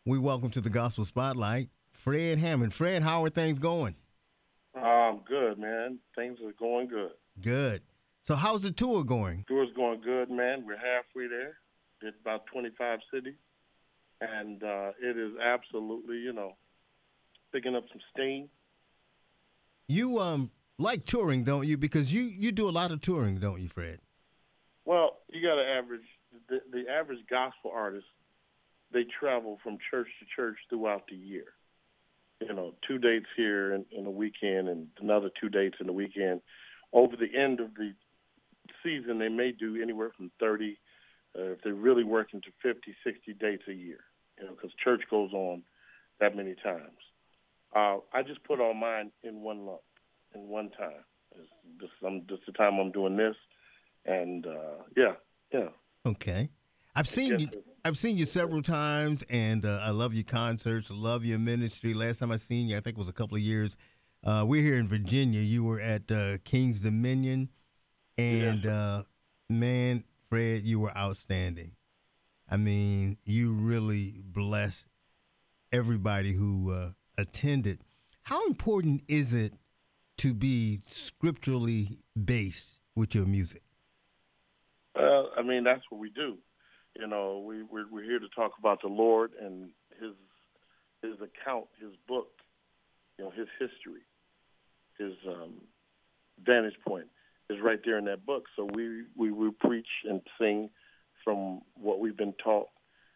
We welcome to the Gospel Spotlight Fred Hammond. Fred, how are things going? Good, man. Things are going good. Good. So, how's the tour going? Tour's going good, man. We're halfway there. Did about 25 cities, and it is absolutely, picking up some steam. You like touring, don't you? Because you do a lot of touring, don't you, Fred? Well, you got to average the average gospel artist. They travel from church to church throughout the year. 2 dates here in the weekend, and another 2 dates in the weekend. Over the end of the season, they may do anywhere from 30, if they're really working, to 50, 60 dates a year, because church goes on that many times. I just put all mine in one lump, in one time. This is the time I'm doing this, and yeah. Okay. I've I seen guess you. I've seen you several times, and I love your concerts. I love your ministry. Last time I seen you, I think it was a couple of years. We're here in Virginia. You were at King's Dominion, yes, and man, Fred, you were outstanding. I mean, you really blessed everybody who attended. How important is it to be scripturally based with your music? well, I mean that's what we do. We're here to talk about the Lord and his account, his book, his history, his vantage point is right there in that book. So we preach and sing from what we've been taught,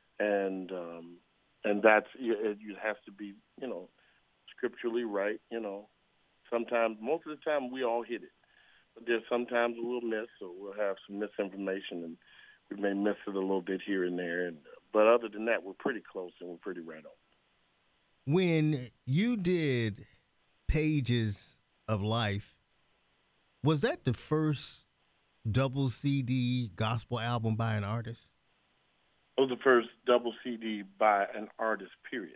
and that's it has to be scripturally right. Sometimes, most of the time, we all hit it, but there's sometimes we'll miss, or we'll have some misinformation, and we may miss it a little bit here and there. But other than that, we're pretty close and we're pretty right on. When you did Pages of Life, was that the first double CD gospel album by an artist? It was the first double CD by an artist, period.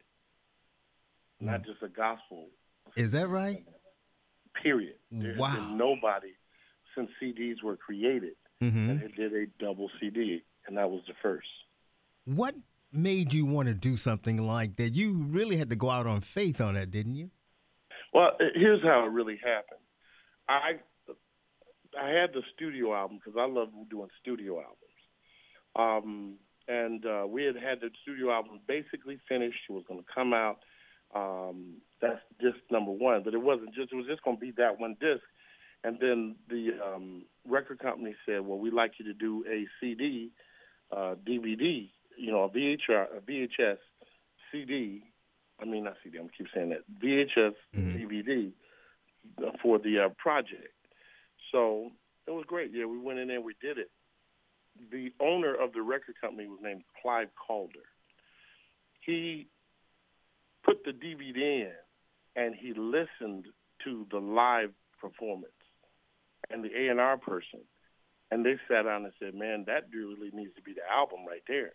Not just a gospel Is that CD, right? period. There has been Wow. nobody since CDs were created that Hmm. had did a double CD, and that was the first. What made you want to do something like that? You really had to go out on faith on that, didn't you? Well, here's how it really happened. I I had the studio album because I love doing studio albums. And we had the studio album basically finished. It was going to come out. That's disc number one, but it wasn't just. It was just going to be that one disc. And then the record company said, "Well, we'd like you to do a CD, DVD, a VHS CD. I mean, not CD. I'm keep saying that VHS Hmm. DVD for the project." So it was great. Yeah, we went in there and we did it. The owner of the record company was named Clive Calder. He put the DVD in and he listened to the live performance and the A&R person. And they sat down and said, man, that really needs to be the album right there.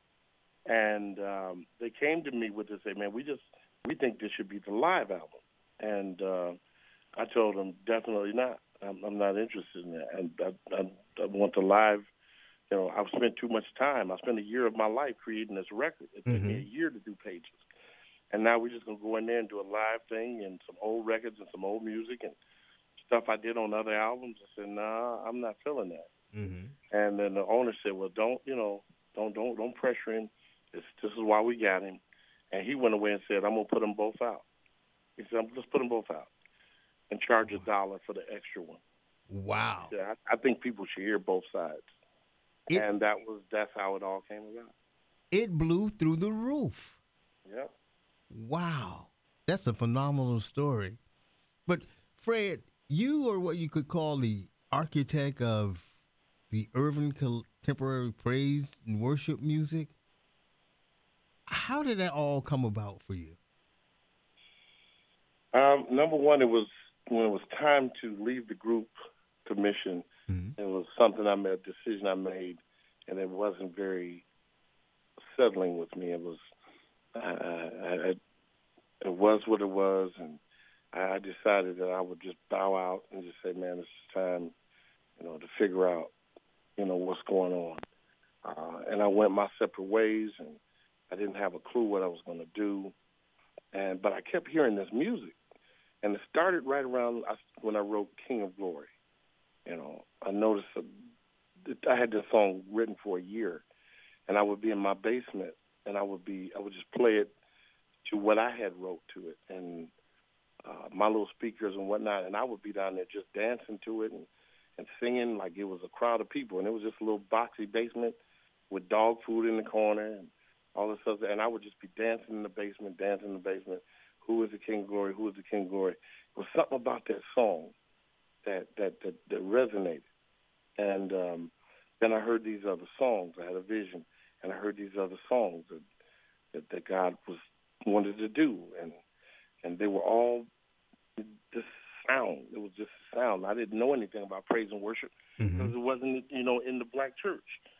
And they came to me with this, say, man, we think this should be the live album. And I told them, definitely not. I'm not interested in that. And I want the live. I've spent too much time. I spent a year of my life creating this record. It took me Hmm. a year to do Pages. And now we're just going to go in there and do a live thing and some old records and some old music and stuff I did on other albums. I said, nah, I'm not feeling that. Hmm. And then the owner said, well, don't pressure him. This is why we got him. And he went away and said, I'm going to put them both out. He said, let's put them both out and charge $1 for the extra one. Wow. Yeah, I think people should hear both sides. It And that's how it all came about. it blew through the roof. Yep. Wow. That's a phenomenal story. But Fred, you are what you could call the architect of the urban contemporary praise and worship music. How did that all come about for you? Number one, it was when it was time to leave the group commission. Hmm. It was something I made, a decision I made, and it wasn't very settling with me. It was, it was what it was, and I decided that I would just bow out and just say, man, it's time, to figure out, what's going on. And I went my separate ways, and I didn't have a clue what I was going to do, but I kept hearing this music, and it started right around when I wrote "King of Glory." I noticed I had this song written for a year, and I would be in my basement, and I would just play it to what I had wrote to it, and my little speakers and whatnot, and I would be down there just dancing to it and singing like it was a crowd of people, and it was just a little boxy basement with dog food in the corner and all this stuff, and I would just be dancing in the basement, dancing in the basement. Who is the King of Glory? Who is the King of Glory? It was something about that song that resonated, and then I heard these other songs. I had a vision, and I heard these other songs that God wanted to do, and they were all this sound. It was just a sound. I didn't know anything about praise and worship because it wasn't, in the black church.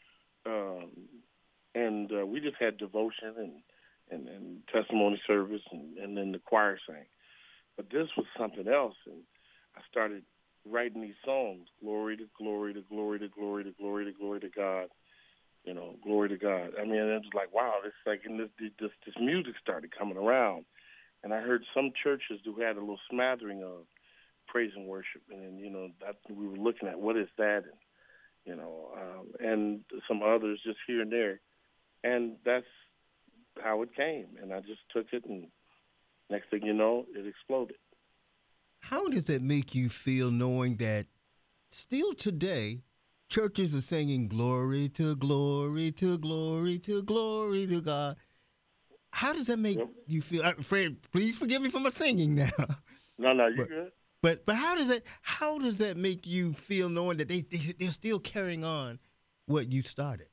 And we just had devotion and testimony service, and then the choir sang. But this was something else, and I started writing these songs: glory to glory to glory to glory to glory to glory to God. Glory to God. I mean, it was like, wow, it's like, and this music started coming around. And I heard some churches who had a little smattering of praise and worship, and then, that we were looking at what is that, and some others just here and there, and that's how it came. And I just took it, and next thing you know, it exploded. How does it make you feel knowing that still today, churches are singing glory to glory to glory to glory to God? How does that make Yep. you feel? Fred, please forgive me for my singing now. No, you But good. but how does that make you feel knowing that they're still carrying on what you started?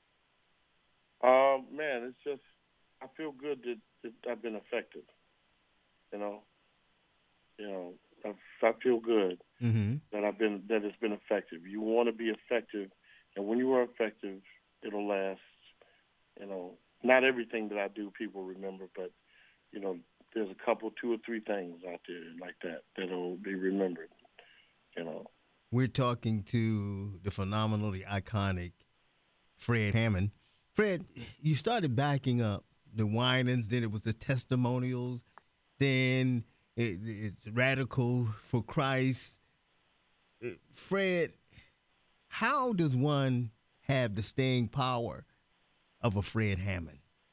Man, it's just I feel good that I've been effective. You know, you know, I feel good Mm-hmm. that it's been effective. You want to be effective, and when you are effective, it'll last. You know, not everything that I do people remember, but there's a couple, two or three things out there like that'll be remembered. You know. We're talking to the phenomenal, the iconic Fred Hammond. Fred, you started backing up the whinings, then it was the testimonials, then it's radical for Christ. Fred, how does one have the staying power of a Fred Hammond?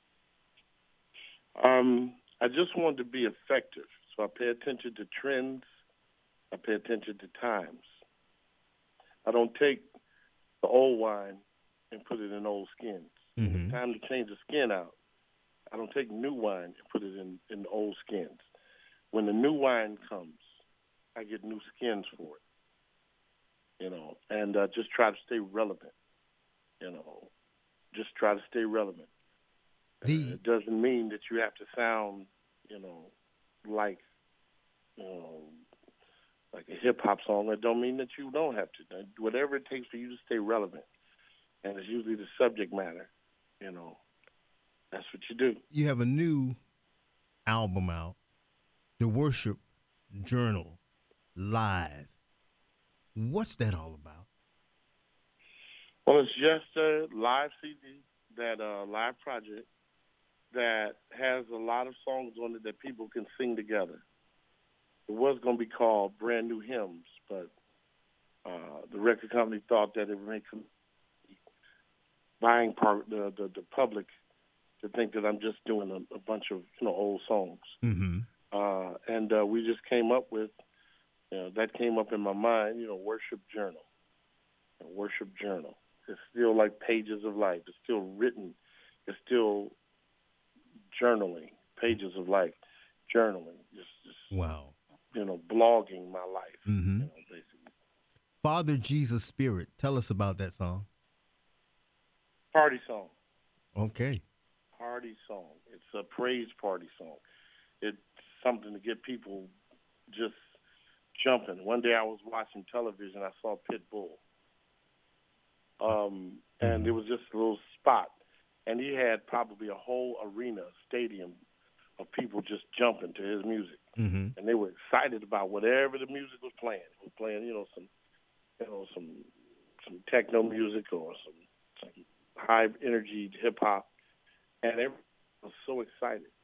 I just wanted to be effective, so I pay attention to trends. I pay attention to times. I don't take the old wine and put it in old skins. When it's Mm-hmm. time to change the skin out, I don't take new wine and put it in the old skins. When the new wine comes, I get new skins for it, and just try to stay relevant, just try to stay relevant. The It doesn't mean that you have to sound, like, you know, like a hip hop song. It don't mean that you don't have to. Whatever it takes for you to stay relevant, and it's usually the subject matter, you know, that's what you do. you have a new album out, The Worship Journal Live. What's that all about? Well, it's just a live CD, that live project that has a lot of songs on it that people can sing together. It was going to be called Brand New Hymns, but the record company thought that it would make buying part the public to think that I'm just doing a bunch of old songs. Mm-hmm. And we just came up with that came up in my mind. Worship Journal, Worship Journal. It's still like pages of life. It's still written. It's still journaling, pages of life, journaling. Just Wow. blogging my life. Mm-hmm. Basically. Father Jesus Spirit. Tell us about that song. Party song. Okay. Party song. It's a praise party song. It's something to get people just jumping. One day I was watching television. I saw Pitbull. And it was just a little spot. And he had probably a whole arena, stadium of people just jumping to his music. Mm-hmm. And they were excited about whatever the music was playing. It was playing, some techno music or some high energy hip hop. And everybody I was so excited.